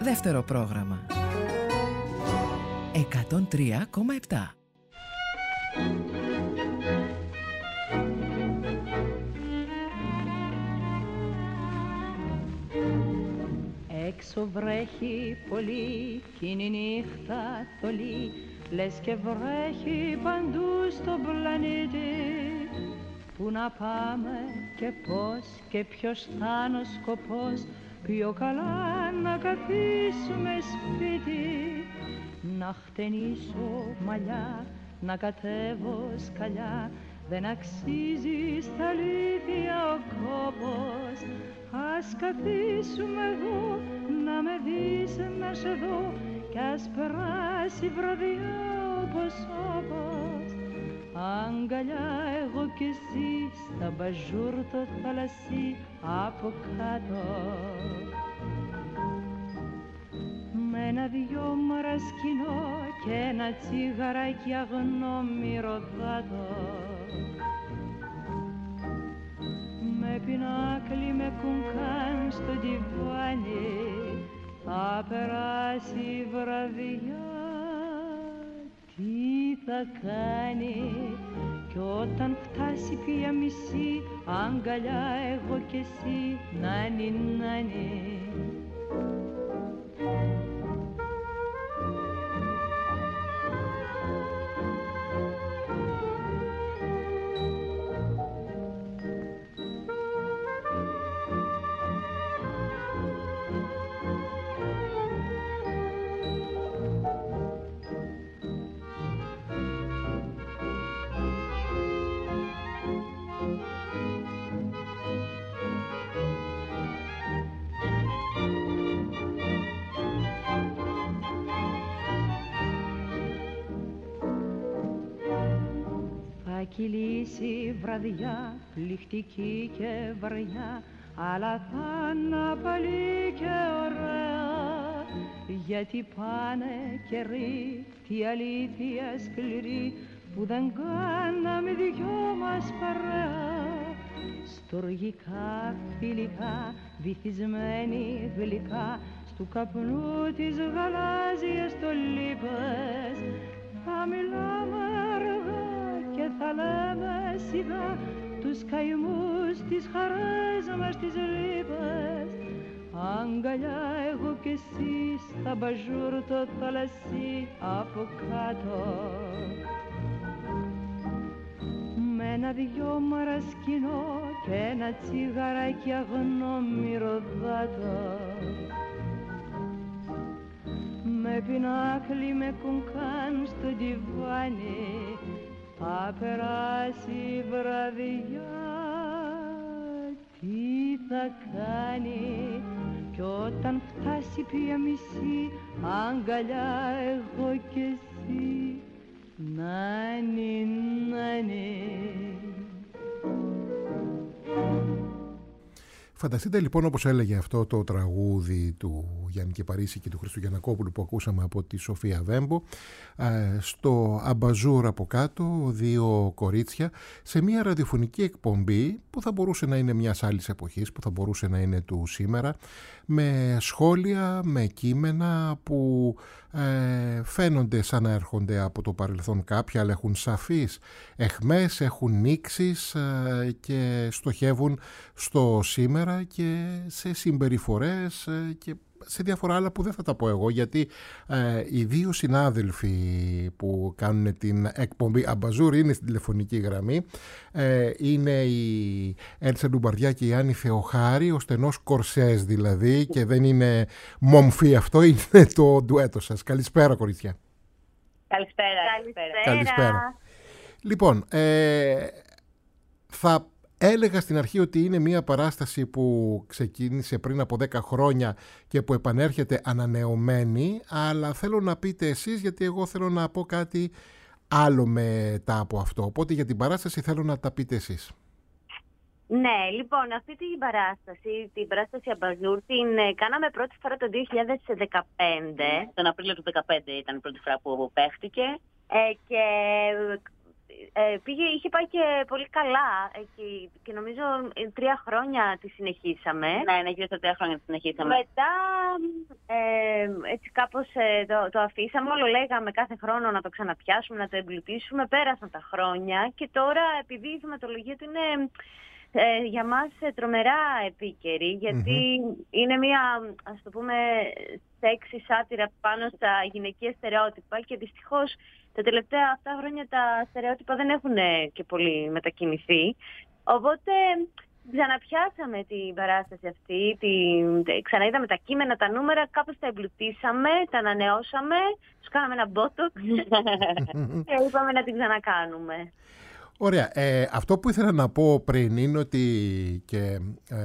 δεύτερο πρόγραμμα. 103,7. Έξω βρέχει πολύ κι είναι η νύχτα θολή, λες και βρέχει παντού στον πλανήτη. Πού να πάμε και πώς και ποιος θα είναι ο σκοπός, πιο καλά να καθίσουμε σπίτι. Να χτενίσω μαλλιά, να κατέβω σκαλιά, δεν αξίζει στα αλήθεια ο κόπος. Ας καθίσουμε εδώ, να με δεις να σε δω, κι ας περάσει η βραδιά όπως όπως. Αγκαλιά εγώ κι εσύ, στα μπαζούρ το θαλασσί από κάτω. Με ένα-δυο μαρασκινό και ένα τσιγαράκι αγνό μυρωδάτο. Με πινάκλι με κουνκάν στο τιβάνι, θα περάσει η βραδιά. Τι θα κάνει κι όταν φτάσει πια μισή, αγκαλιά εγώ κι εσύ, νάνι νάνι. Θα κυλήσει βραδιά, πληκτική και βαριά, αλλά θα είναι πάλι και ωραία. Γιατί πάνε καιροί, τι αλήθεια σκληρή, που δεν κάναμε δυο μας παρέα. Στοργικά, φιλικά, βυθισμένοι γλυκά, στου καπνού της γαλάζιας το λίπες. Θα μιλάμε αργά και θα λέμε σιγά τους καημούς, τις χαρές μας, τις λύπες. Αγκαλιά εγώ κι εσύ, στα μπαζούρ το θαλασσί από κάτω. Με ένα-δυο μαρασκινό και ένα τσιγαράκι αγνό μυρωδάτο. Με πινάκλι με κουνκάν στο τιβάνι, θα περάσει η βραδιά. Τι θα κάνει κι όταν φτάσει πια μισή, αγκαλιά εγώ κι εσύ, νάνι νάνι. Φανταστείτε λοιπόν, όπως έλεγε αυτό το τραγούδι του Γιάννη Κεπαρίση και του Χρήστου Γιαννακόπουλου που ακούσαμε από τη Σοφία Βέμπο, στο αμπαζούρ από κάτω, δύο κορίτσια, σε μια ραδιοφωνική εκπομπή που θα μπορούσε να είναι μιας άλλης εποχής, που θα μπορούσε να είναι του σήμερα, με σχόλια, με κείμενα που φαίνονται σαν να έρχονται από το παρελθόν κάποια, αλλά έχουν σαφείς αιχμές, έχουν νήξεις και στοχεύουν στο σήμερα και σε συμπεριφορές και σε διάφορα άλλα που δεν θα τα πω εγώ, γιατί οι δύο συνάδελφοι που κάνουν την εκπομπή Αμπαζούρ είναι στην τηλεφωνική γραμμή. Είναι η Έλσα Ντουμπαρδιά και η Άννη Θεοχάρη, ο στενός κορσές δηλαδή, και δεν είναι μομφή αυτό, είναι το ντουέτο σας. Καλησπέρα κορίτσια. Καλησπέρα. Λοιπόν, θα έλεγα στην αρχή ότι είναι μια παράσταση που ξεκίνησε πριν από 10 χρόνια και που επανέρχεται ανανεωμένη, αλλά θέλω να πείτε εσείς, γιατί εγώ θέλω να πω κάτι άλλο μετά από αυτό. Οπότε για την παράσταση θέλω να τα πείτε εσείς. Ναι, λοιπόν, αυτή την παράσταση Αμπαζούρ, την κάναμε πρώτη φορά το 2015. Τον Απρίλιο του 2015 ήταν η πρώτη φορά που παίχτηκε. Και είχε πάει και πολύ καλά και νομίζω 3 χρόνια τη συνεχίσαμε. Ναι, γύρω στα 3 χρόνια τη συνεχίσαμε. Μετά έτσι κάπως το αφήσαμε, όλο λέγαμε κάθε χρόνο να το ξαναπιάσουμε, να το εμπλουτίσουμε. Πέρασαν τα χρόνια και τώρα επειδή η θεματολογία του είναι για μας τρομερά επίκαιρη, γιατί είναι μια, ας το πούμε, σεξι σάτυρα πάνω στα γυναικεία στερεότυπα και δυστυχώς τα τελευταία αυτά χρόνια τα στερεότυπα δεν έχουν και πολύ μετακινηθεί. Οπότε ξαναπιάσαμε την παράσταση αυτή, ξαναείδαμε τα κείμενα, τα νούμερα, κάπως τα εμπλουτίσαμε, τα ανανεώσαμε, τους κάναμε ένα botox και είπαμε να την ξανακάνουμε. Ωραία. Αυτό που ήθελα να πω πριν είναι ότι και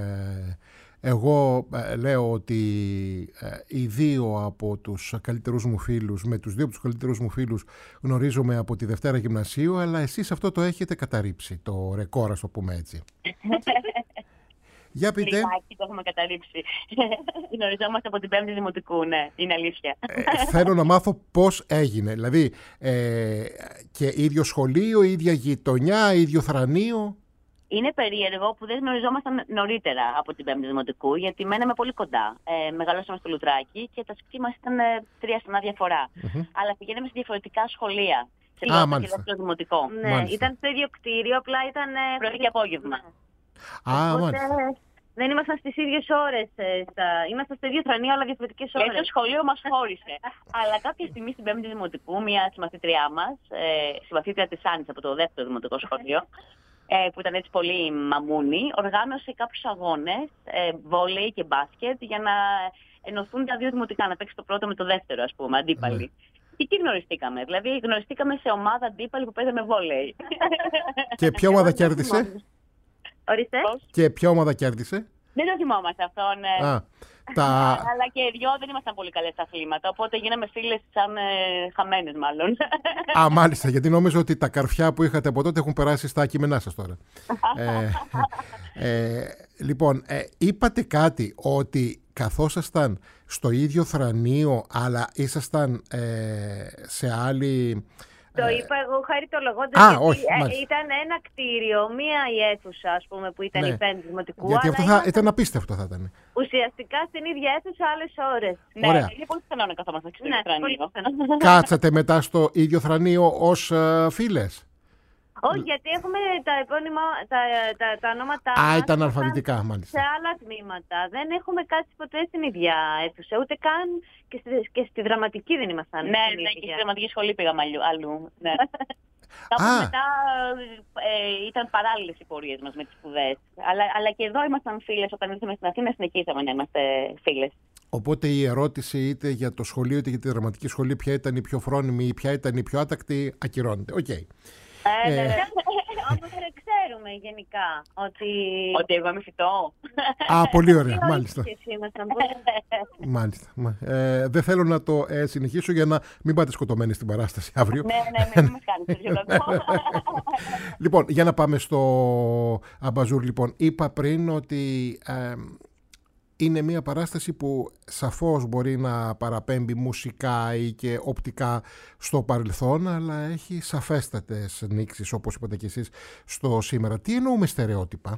εγώ λέω ότι οι δύο από τους καλύτερους μου φίλους, με τους δύο από τους καλύτερους μου φίλους γνωρίζομαι από τη Δευτέρα Γυμνασίου, αλλά εσείς αυτό το έχετε καταρρύψει, το ρεκόρ, ας το πούμε έτσι. Για πείτε. Λιγάκι το έχουμε καταρρύψει. Γνωριζόμαστε από την 5η Δημοτικού, ναι, είναι αλήθεια. Θέλω να μάθω πώς έγινε. Δηλαδή, και ίδιο σχολείο, ίδια γειτονιά, ίδιο θρανείο. Είναι περίεργο που δεν γνωριζόμασταν νωρίτερα από την 5η Δημοτικού, γιατί μέναμε πολύ κοντά. Μεγαλώσαμε στο Λουτράκι και τα σπίτια μας ήταν 3 στενά διαφορά. Αλλά πηγαίναμε σε διαφορετικά σχολεία. Σε πρώτο και δεύτερο δημοτικό. Ναι, ήταν στο ίδιο κτίριο, απλά ήταν πρωί και απόγευμα. Μάλιστα. Δεν ήμασταν στις ίδιες ώρες. Ήμασταν στο ίδιο θρανείο, αλλά διαφορετικές ώρες. Και το σχολείο μας χώρισε. Αλλά κάποια στιγμή στην 5η Δημοτικού, μια συμμαθήτριά μας, συμμαθήτρια της Άννης από το δεύτερο δημοτικό σχολείο, που ήταν έτσι πολύ μαμούνι, οργάνωσε κάποιους αγώνες, βόλεϊ και μπάσκετ, για να ενωθούν τα δύο δημοτικά, να παίξει το πρώτο με το δεύτερο, ας πούμε, αντίπαλοι. Και εκεί γνωριστήκαμε. Δηλαδή, γνωριστήκαμε σε ομάδα αντίπαλοι που παίζαμε βόλεϊ. Και ποια ομάδα κέρδισε? Ορίστε. Και ποια ομάδα κέρδισε? Δεν το θυμόμαστε αυτό, ναι. Αλλά και οι δυο δεν ήμασταν πολύ καλές στα αθλήματα, οπότε γίναμε φίλες σαν χαμένες μάλλον. Μάλιστα, γιατί νόμιζα ότι τα καρφιά που είχατε από τότε έχουν περάσει στα κείμενά σας τώρα. Λοιπόν, είπατε κάτι, ότι καθόσασταν στο ίδιο θρανείο, αλλά ήσασταν σε άλλη... Το είπα εγώ χαριτολογώντας, γιατί ήταν ένα κτίριο, μία η αίθουσα, ας πούμε, που ήταν η 5η Δημοτικού. Γιατί αυτό ήταν απίστευτο, θα ήταν. Ουσιαστικά στην ίδια αίθουσα άλλες ώρες. Ναι, είναι πολύ πιθανό να καθόμαστε στο ίδιο θρανείο. Κάτσατε μετά στο ίδιο θρανείο ως φίλες? Όχι, γιατί έχουμε τα επώνυμα, τα ονόματά μας. Ήταν αλφαβητικά, μάλιστα. Σε άλλα τμήματα. Δεν έχουμε κάτσει ποτέ στην ίδια αίθουσα. Ούτε καν και στη δραματική δεν ήμασταν. Ναι, και στη δραματική σχολή πήγαμε αλλού. Ναι. Κάπου μετά ήταν παράλληλες οι πορείες μας με τις σπουδές. Αλλά και εδώ ήμασταν φίλες. Όταν ήρθαμε στην Αθήνα, συνεχίσαμε να είμαστε φίλες. Οπότε η ερώτηση είτε για το σχολείο είτε για τη δραματική σχολή, ποια ήταν η πιο φρόνιμη ή ποια ήταν η πιο άτακτη, ακυρώνεται. Οκ. Όμως ξέρουμε γενικά ότι εγώ είμαι φυτό. Πολύ ωραία, μάλιστα. Μάλιστα. Δεν θέλω να το συνεχίσω για να μην πάτε σκοτωμένοι στην παράσταση αύριο. Ναι, μην μας κάνετε τέτοιο λόγο. Λοιπόν, για να πάμε στο Αμπαζούρ. Λοιπόν, είπα πριν ότι είναι μια παράσταση που σαφώς μπορεί να παραπέμπει μουσικά ή και οπτικά στο παρελθόν, αλλά έχει σαφέστατες νήξεις, όπως είπατε και εσείς, στο σήμερα. Τι εννοούμε στερεότυπα?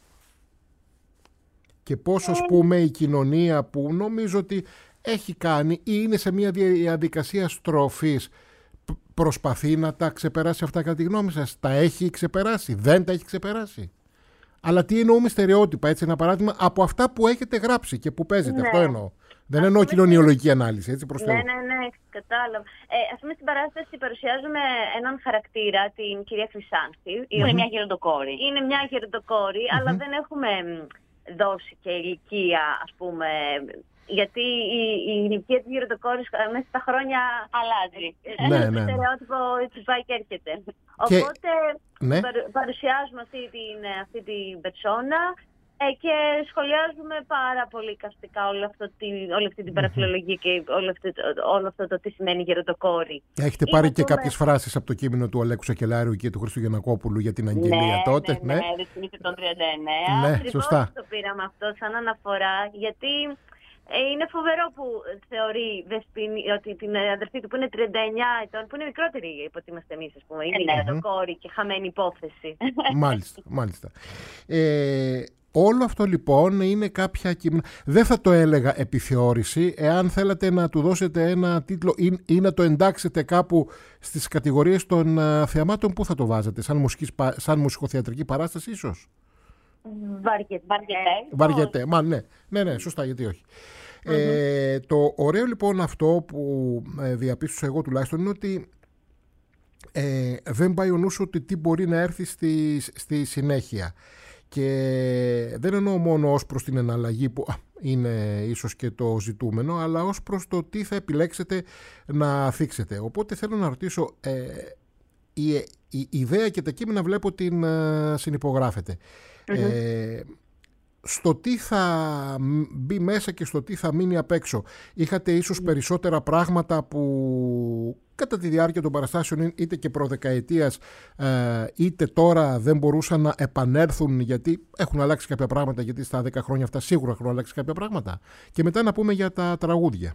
Και πώς, ας πούμε, η κοινωνία που νομίζω ότι έχει κάνει ή είναι σε μια διαδικασία στροφής, προσπαθεί να τα ξεπεράσει αυτά, κατά τη γνώμη σας? Τα έχει ξεπεράσει? Δεν τα έχει ξεπεράσει? Αλλά τι εννοούμε στερεότυπα, έτσι, ένα παράδειγμα από αυτά που έχετε γράψει και που παίζετε. Ναι. Αυτό εννοώ. Δεν εννοώ κοινωνιολογική ανάλυση, έτσι, προς Θεού. Ναι, κατάλαβα. Ας πούμε, στην παράσταση παρουσιάζουμε έναν χαρακτήρα, την κυρία Χρυσάνθη. Είναι μια γεροντοκόρη. Είναι μια γεροντοκόρη, αλλά δεν έχουμε δώσει και ηλικία, ας πούμε. Γιατί η ηλικία της γεροντοκόρης μέσα στα χρόνια αλλάζει. Το στερεότυπο έτσι πάει και έρχεται. Οπότε παρουσιάζουμε αυτή την περσόνα και σχολιάζουμε πάρα πολύ καυστικά όλη αυτή την παραφιλολογία και όλο αυτό το τι σημαίνει γεροντοκόρη. Έχετε πάρει και κάποιες φράσεις από το κείμενο του Αλέκου Σακελάριου και του Χρήστου Γιαννακόπουλου για την Αγγελία τότε? Ναι, δεν θυμίστε τον 39. Ναι, σωστά. Το πήραμε αυτό σαν αναφορά, γιατί Είναι φοβερό που θεωρεί Δεσποινή ότι την αδερφή του που είναι 39 ετών, που είναι μικρότερη από ότι είμαστε εμείς, ας πούμε, είναι για το κόρη και χαμένη υπόθεση. Μάλιστα. Όλο αυτό λοιπόν είναι κάποια κείμενα. Δεν θα το έλεγα επιθεώρηση. Εάν θέλατε να του δώσετε ένα τίτλο ή να το εντάξετε κάπου στις κατηγορίες των θεαμάτων, πού θα το βάζετε? Σαν μουσικοθεατρική παράσταση ίσως? Βαριετέ. Μα ναι, σωστά, γιατί όχι. Το ωραίο λοιπόν αυτό που διαπίστωσα εγώ τουλάχιστον είναι ότι δεν πάει ο νους ότι τι μπορεί να έρθει στη συνέχεια. Και δεν εννοώ μόνο ως προς την εναλλαγή που είναι ίσως και το ζητούμενο, αλλά ως προς το τι θα επιλέξετε να θίξετε. Οπότε θέλω να ρωτήσω, η ιδέα και τα κείμενα βλέπω την συνυπογράφετε. Στο τι θα μπει μέσα και στο τι θα μείνει απ' έξω, είχατε ίσως περισσότερα πράγματα που κατά τη διάρκεια των παραστάσεων είτε και προδεκαετίας είτε τώρα δεν μπορούσαν να επανέλθουν γιατί έχουν αλλάξει κάποια πράγματα, γιατί στα 10 χρόνια αυτά σίγουρα έχουν αλλάξει κάποια πράγματα? Και μετά να πούμε για τα τραγούδια.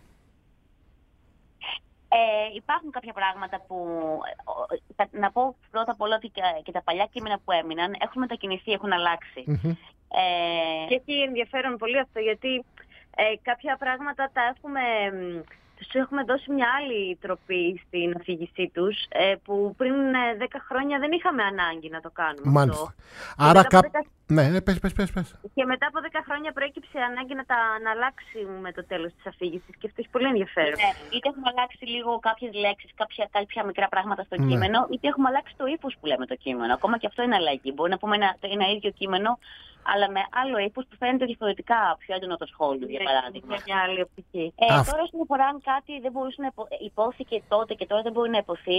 Υπάρχουν κάποια πράγματα που, να πω πρώτα απ' όλα ότι και τα παλιά κείμενα που έμειναν έχουν μετακινηθεί, έχουν αλλάξει. Και έχει ενδιαφέρον πολύ αυτό, γιατί κάποια πράγματα τους έχουμε δώσει μια άλλη τροπή στην αφήγησή τους, που πριν 10 χρόνια δεν είχαμε ανάγκη να το κάνουμε. Μάλιστα. Αυτό. Άρα Ναι, πες. Και μετά από 10 χρόνια προέκυψε ανάγκη να αλλάξουμε το τέλος της αφήγησης και αυτό έχει πολύ ενδιαφέρον. Είτε έχουμε αλλάξει λίγο κάποιες λέξεις, κάποια μικρά πράγματα στο κείμενο, είτε έχουμε αλλάξει το ύφος που λέμε το κείμενο. Ακόμα και αυτό είναι αλλαγή. Μπορεί να πούμε ένα ίδιο κείμενο, αλλά με άλλο ύφος που φαίνεται διαφορετικά, πιο έντονο το σχόλιο, για παράδειγμα. Μια άλλη οπτική. Τώρα, όσον αφορά αν κάτι δεν μπορούσε να υπόθηκε τότε και τώρα δεν μπορεί να υποθεί,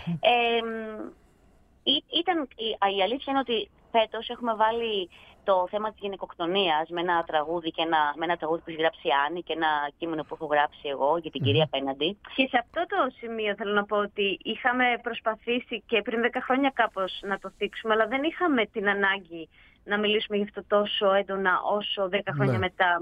η αλήθεια είναι ότι φέτος έχουμε βάλει το θέμα της γυναικοκτονίας με ένα τραγούδι με ένα τραγούδι που έχει γράψει η Άννη και ένα κείμενο που έχω γράψει εγώ για την κυρία απέναντι. Και σε αυτό το σημείο θέλω να πω ότι είχαμε προσπαθήσει και πριν 10 χρόνια κάπως να το θίξουμε, αλλά δεν είχαμε την ανάγκη να μιλήσουμε γι' αυτό τόσο έντονα όσο 10 χρόνια μετά,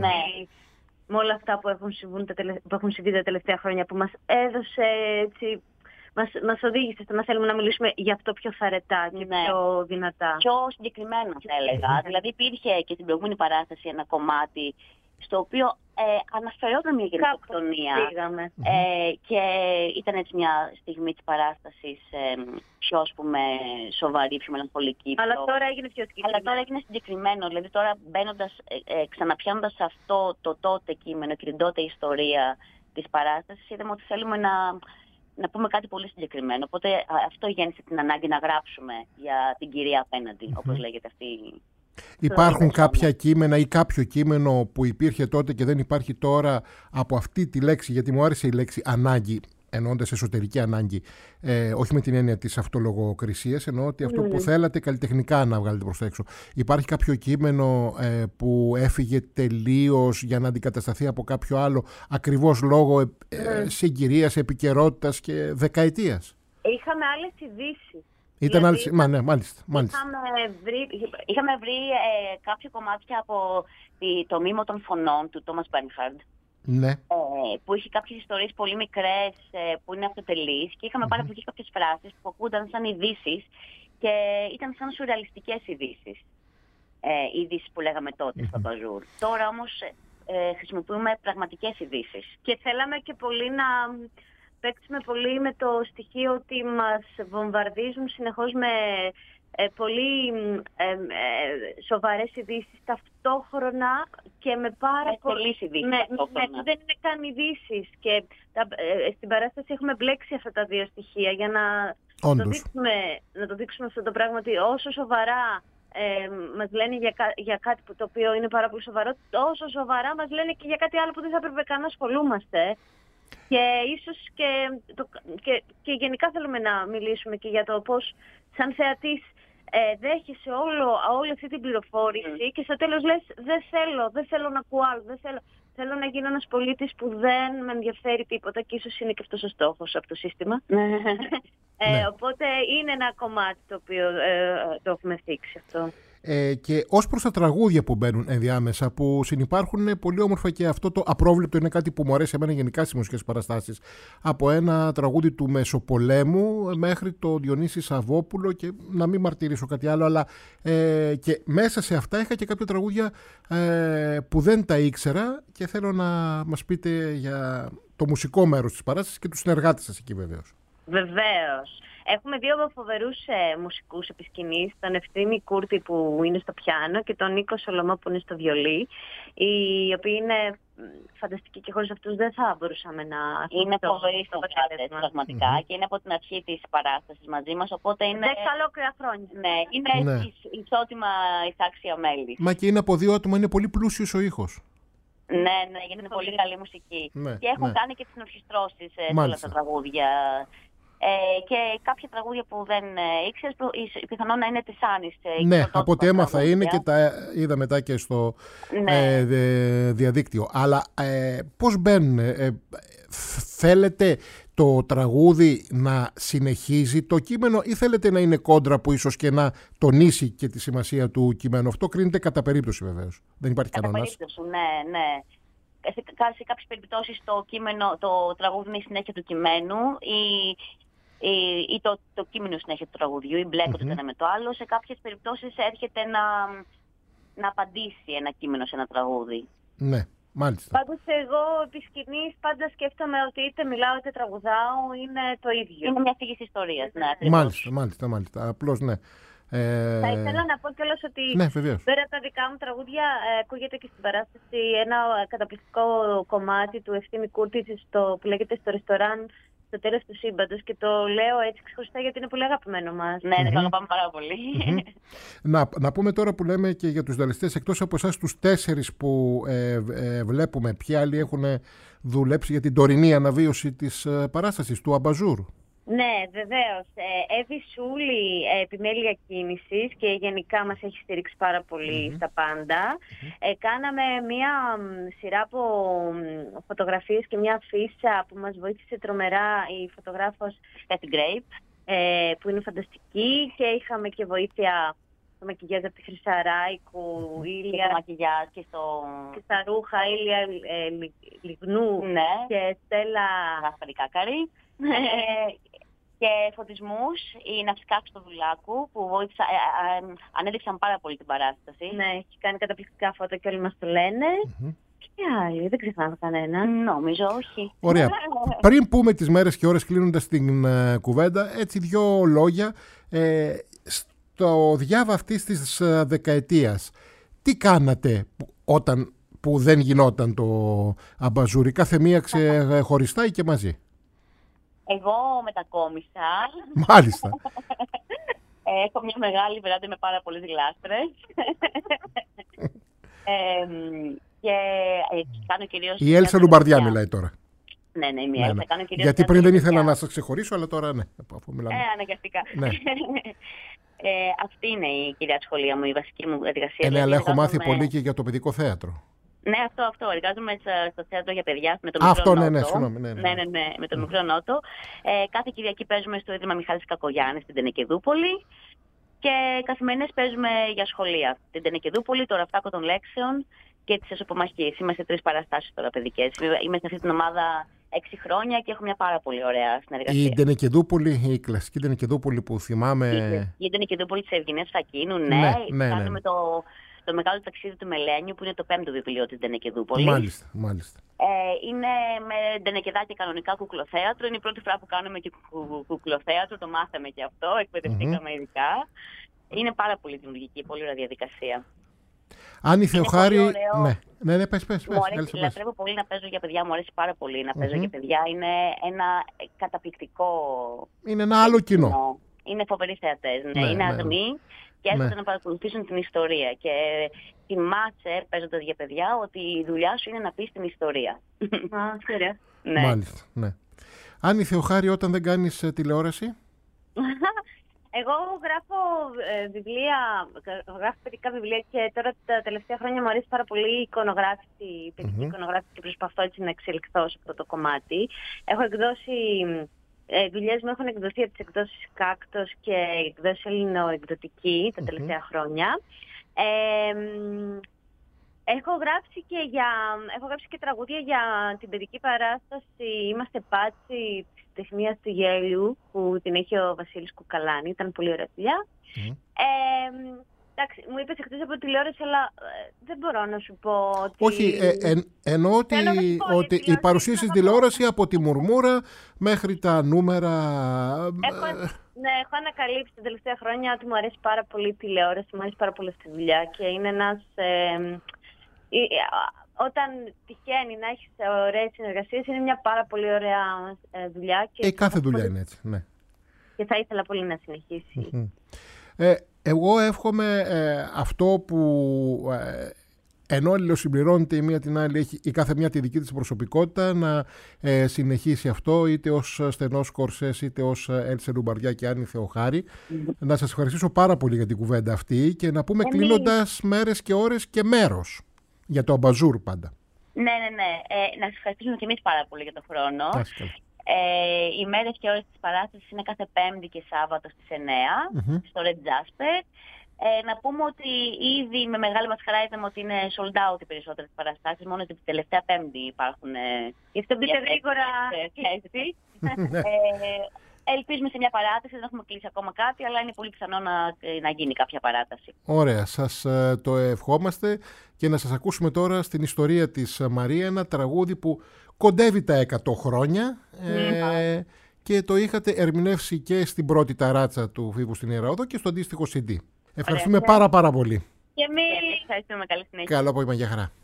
με όλα αυτά που έχουν συμβεί τα τελευταία χρόνια, που μας έδωσε έτσι. Μας οδήγησε στο να θέλουμε να μιλήσουμε γι' αυτό πιο θαρετά και πιο δυνατά. Πιο συγκεκριμένα θα έλεγα. Δηλαδή υπήρχε και στην προηγούμενη παράσταση ένα κομμάτι στο οποίο αναφερόταν μια γενοκτονία και ήταν έτσι μια στιγμή της παράστασης πιο, ας πούμε, σοβαρή, πιο μελαγχολική. Αλλά τώρα έγινε πιο συγκεκριμένο. Αλλά τώρα έγινε συγκεκριμένο. Δηλαδή τώρα ξαναπιάνοντας αυτό το τότε κείμενο και την τότε ιστορία της παράστασης, είδαμε ότι θέλουμε να πούμε κάτι πολύ συγκεκριμένο. Οπότε αυτό γέννησε την ανάγκη να γράψουμε για την κυρία απέναντι, όπως λέγεται αυτή. Υπάρχουν κάποια κείμενα ή κάποιο κείμενο που υπήρχε τότε και δεν υπάρχει τώρα από αυτή τη λέξη, γιατί μου άρεσε η λέξη ανάγκη, εννοώντας εσωτερική ανάγκη, όχι με την έννοια της αυτολογοκρισίας, εννοώ ότι αυτό που θέλατε καλλιτεχνικά να βγάλετε προς τα έξω. Υπάρχει κάποιο κείμενο που έφυγε τελείως για να αντικατασταθεί από κάποιο άλλο, ακριβώς λόγω συγκυρίας, επικαιρότητας και δεκαετίας? Είχαμε άλλες ειδήσεις. Μάλιστα. Είχαμε βρει κάποια κομμάτια από το μήμο των φωνών του Τόμας Μπέρνχαρντ. Ναι. Που είχε κάποιες ιστορίες πολύ μικρές που είναι αυτοτελείς και είχαμε πάρει από εκεί κάποιες φράσεις που ακούγονταν σαν ειδήσεις και ήταν σαν σουρεαλιστικές ειδήσεις που λέγαμε τότε στο Αμπαζούρ. Τώρα όμως χρησιμοποιούμε πραγματικές ειδήσεις. Και θέλαμε και πολύ να παίξουμε πολύ με το στοιχείο ότι μας βομβαρδίζουν συνεχώς με πολύ σοβαρές ειδήσεις ταυτόχρονα και με πάρα πολλές ειδήσεις που δεν είναι καν ειδήσεις. Και στην παράσταση έχουμε μπλέξει αυτά τα δύο στοιχεία για να το δείξουμε αυτό το πράγμα, ότι όσο σοβαρά μας λένε για κάτι το οποίο είναι πάρα πολύ σοβαρό, τόσο σοβαρά μας λένε και για κάτι άλλο που δεν θα έπρεπε καν να ασχολούμαστε. Και ίσως και γενικά θέλουμε να μιλήσουμε και για το πώς σαν θεατής δέχεσαι όλη αυτή την πληροφόρηση και στο τέλος λες δεν θέλω να ακούω άλλο, θέλω να γίνω ένας πολίτης που δεν με ενδιαφέρει τίποτα και ίσως είναι και αυτός ο στόχος από το σύστημα. Οπότε είναι ένα κομμάτι το οποίο το έχουμε θίξει αυτό. Και ως προς τα τραγούδια που μπαίνουν ενδιάμεσα, που συνυπάρχουν πολύ όμορφα, και αυτό το απρόβλεπτο είναι κάτι που μου αρέσει εμένα γενικά στις μουσικές παραστάσεις. Από ένα τραγούδι του Μεσοπολέμου μέχρι το Διονύση Σαββόπουλο, και να μην μαρτυρήσω κάτι άλλο, αλλά και μέσα σε αυτά είχα και κάποια τραγούδια που δεν τα ήξερα, και θέλω να μας πείτε για το μουσικό μέρος της παράστασης και τους συνεργάτες σας εκεί βεβαίως. Βεβαίως. Έχουμε δύο φοβερούς μουσικούς επί σκηνής, τον Ευθύμη Κούρτη που είναι στο πιάνο και τον Νίκο Σολομό που είναι στο βιολί, οι οποίοι είναι φανταστικοί και χωρίς αυτούς δεν θα μπορούσαμε να... Είναι φοβεροί στο πραγματικά και είναι από την αρχή της παράστασης μαζί μας, οπότε είναι... 10 ολόκληρα χρόνια. Ναι, είναι ισότιμα εισάξια μέλη. Μα και είναι από δύο άτομα, είναι πολύ πλούσιος ο ήχος. Ναι, γίνεται πολύ καλή μουσική. Και έχουν κάνει και τις ορχιστρώσεις σε όλα τα τραγούδια. Και κάποια τραγούδια που δεν ήξερες, πιθανόν να είναι της Άνης. Ναι, από ό,τι έμαθα είναι, και τα είδα μετά και στο διαδίκτυο. Αλλά πώς μπαίνουν, θέλετε το τραγούδι να συνεχίζει το κείμενο, ή θέλετε να είναι κόντρα που ίσως και να τονίσει και τη σημασία του κειμένου? Αυτό κρίνεται κατά περίπτωση βεβαίως. Δεν υπάρχει κανόνας. Κατά περίπτωση, ναι. Σε κάποιες περιπτώσεις το τραγούδι είναι η συνέχεια του κειμένου, ή το κείμενο συνέχεια του τραγουδιού, ή μπλέκονται το ένα με το άλλο. Σε κάποιες περιπτώσεις έρχεται να απαντήσει ένα κείμενο σε ένα τραγούδι. Ναι, μάλιστα. Πάντως εγώ επί σκηνής πάντα σκέφτομαι ότι είτε μιλάω είτε τραγουδάω, είναι το ίδιο. Είναι μια αφήγηση ιστορίας. Ναι, μάλιστα. Απλώς ναι. Θα ήθελα να πω κιόλας ότι πέρα από τα δικά μου τραγούδια ακούγεται και στην παράσταση ένα καταπληκτικό κομμάτι του Ευθύμη Κούρτη που λέγεται «Στο ρεστοράν στο τέλος του σύμπαντος», και το λέω έτσι ξεχωριστά γιατί είναι πολύ αγαπημένο μας. Ναι, το αγαπάμε πάρα πολύ. Να πούμε τώρα που λέμε και για τους δαλιστές, εκτός από εσάς τους 4 που βλέπουμε, ποιοι άλλοι έχουν δουλέψει για την τωρινή αναβίωση της παράστασης του Αμπαζούρ? Ναι, βεβαίως. Εύη Σούλη, επιμέλεια κίνησης, και γενικά μας έχει στηρίξει πάρα πολύ στα πάντα. Κάναμε μία σειρά από φωτογραφίες και μία αφίσα που μας βοήθησε τρομερά η φωτογράφος Kathy Grape, που είναι φανταστική, και είχαμε και βοήθεια στο μακιγιάζ από τη Χρυσαράικου, Ήλια, στο μακιγιάζ και στα ρούχα, Ήλια Λιγνού και Στέλλα Γασπαρικάκαρη. Και φωτισμούς, η Ναυσικά Χριστοδουλάκου, που ανέδειξαν πάρα πολύ την παράσταση. Ναι, έχει κάνει καταπληκτικά φώτα και όλοι μας το λένε. Και άλλοι, δεν ξεχνάμε κανέναν. Νομίζω όχι. Ωραία. Πριν πούμε τις μέρες και ώρες, κλείνοντας την κουβέντα, έτσι 2 λόγια. Στο διάβα αυτής της δεκαετίας, τι κάνατε που δεν γινόταν το Αμπαζούρι, κάθε μία ξεχωριστά ή και μαζί? Εγώ μετακόμισα. Μάλιστα. Έχω μια μεγάλη βεράντα με πάρα πολλές γλάστρες. Και κάνω κυρίως... Η Έλσα Λουμπαρδιά μιλάει τώρα. Ναι, είμαι η Έλσα. Κάνω κυρίως... Γιατί πριν δεν ήθελα να σας ξεχωρίσω, αλλά τώρα ναι. Αναγκαστικά. Αυτή είναι η κυρία σχολεία μου, η βασική μου εργασία. Ναι, αλλά έχω μάθει πολύ και για το παιδικό θέατρο. Ναι, αυτό. Εργάζομαι στο θέατρο για παιδιά με τον Μικρό Νότο. Με τον Μικρό Νότο. Κάθε Κυριακή παίζουμε στο Ίδρυμα Μιχάλης Κακογιάννη στην Τενεκεδούπολη. Και καθημερινές παίζουμε για σχολεία. Την Τενεκεδούπολη, το Ραφτάκο των Λέξεων και τις Εσωπομαχίες. Είμαστε 3 παραστάσεις τώρα παιδικές. Είμαι σε αυτή την ομάδα 6 χρόνια και έχω μια πάρα πολύ ωραία συνεργασία. Η Τενεκεδούπολη, η κλασική Τενεκεδούπολη που θυμάμαι. Η Τενεκεδούπολη της Ευγενίας Φακίνου, ναι. Κάνουμε το μεγάλο ταξίδι του Μελένιου, που είναι το 5ο βιβλίο της Τενεκεδούπολης. Μάλιστα. Είναι με τενεκεδάκια κανονικά κουκλοθέατρο. Είναι η πρώτη φορά που κάνουμε και κουκλοθέατρο. Το μάθαμε και αυτό, εκπαιδευτήκαμε ειδικά. Είναι πάρα πολύ δημιουργική, πολύ ωραία διαδικασία. Άννη Θεοχάρη. Ναι, πες. Μου αρέσει, λατρεύω πολύ να παίζω για παιδιά, μου αρέσει πάρα πολύ να παίζω για παιδιά. Είναι ένα καταπληκτικό. Είναι ένα άλλο κοινό. Είναι φοβεροί θεατές. Είναι αγνοί και έρχονται να παρακολουθήσουν την ιστορία. Και θυμάσαι, παίζοντας για παιδιά, ότι η δουλειά σου είναι να πεις την ιστορία. Μάλιστα, ναι. Άννη Θεοχάρη, όταν δεν κάνεις τηλεόραση? Εγώ γράφω βιβλία, γράφω παιδικά βιβλία, και τώρα τα τελευταία χρόνια μου αρέσει πάρα πολύ η εικονογράφηση, η παιδική εικονογράφηση, και προσπαθώ έτσι να εξελιχθώ σε αυτό το κομμάτι. Έχω εκδώσει, δουλειές μου έχουν εκδοθεί από τις εκδόσεις Κάκτος και εκδόσεις Ελληνοεκδοτική τα τελευταία χρόνια. Έχω γράψει και τραγούδια για την παιδική παράσταση «Είμαστε Πάτσι» της Τεχνίας του Γέλιου, που την έχει ο Βασίλης Κουκαλάνη. Ήταν πολύ ωραία δουλειά. Εντάξει, μου είπες εκτός από τηλεόραση, αλλά δεν μπορώ να σου πω ότι... Όχι, εννοώ ότι η παρουσίαση στην τηλεόραση από τη Μουρμούρα μέχρι τα νούμερα... Έχω ανακαλύψει τα τελευταία χρόνια ότι μου αρέσει πάρα πολύ η τηλεόραση, μου αρέσει πάρα πολύ αυτή τη δουλειά και είναι ένας... όταν τυχαίνει να έχεις ωραίες συνεργασίες, είναι μια πάρα πολύ ωραία δουλειά. Και κάθε δουλειά είναι έτσι, ναι. Και θα ήθελα πολύ να συνεχίσει. Εγώ εύχομαι αυτό που ενώ αλληλοσυμπληρώνεται η μία την άλλη, έχει η κάθε μια τη δική της προσωπικότητα, να συνεχίσει αυτό, είτε ως Στενός Κορσές, είτε ως Έλσε Λουμπαρδιά και Άννη Θεοχάρη. Να σας ευχαριστήσω πάρα πολύ για την κουβέντα αυτή και να πούμε κλείνοντας μέρες και ώρες και μέρος για το Αμπαζούρ πάντα. Ναι. Να σας ευχαριστήσουμε και εμείς πάρα πολύ για τον χρόνο. Οι μέρες και ώρες της παράστασης είναι κάθε Πέμπτη και Σάββατο στις 9 στο Red Jasper. Να πούμε ότι ήδη με μεγάλη μας χαρά είδαμε ότι είναι sold out οι περισσότερες παραστάσεις. Μόνο την τελευταία Πέμπτη υπάρχουν. Γι' αυτό μπείτε γρήγορα. Ελπίζουμε σε μια παράταση, δεν έχουμε κλείσει ακόμα κάτι, αλλά είναι πολύ πιθανό να γίνει κάποια παράταση. Ωραία, σας το ευχόμαστε και να σας ακούσουμε τώρα στην ιστορία της Μαρία, ένα τραγούδι που κοντεύει τα 100 χρόνια και το είχατε ερμηνεύσει και στην πρώτη ταράτσα του Φίβου στην Ιερά και στο αντίστοιχο CD. Ευχαριστούμε πάρα πολύ. Και εμείς ευχαριστούμε. Καλή συνέχεια. Καλό απόγευμα, για χαρά.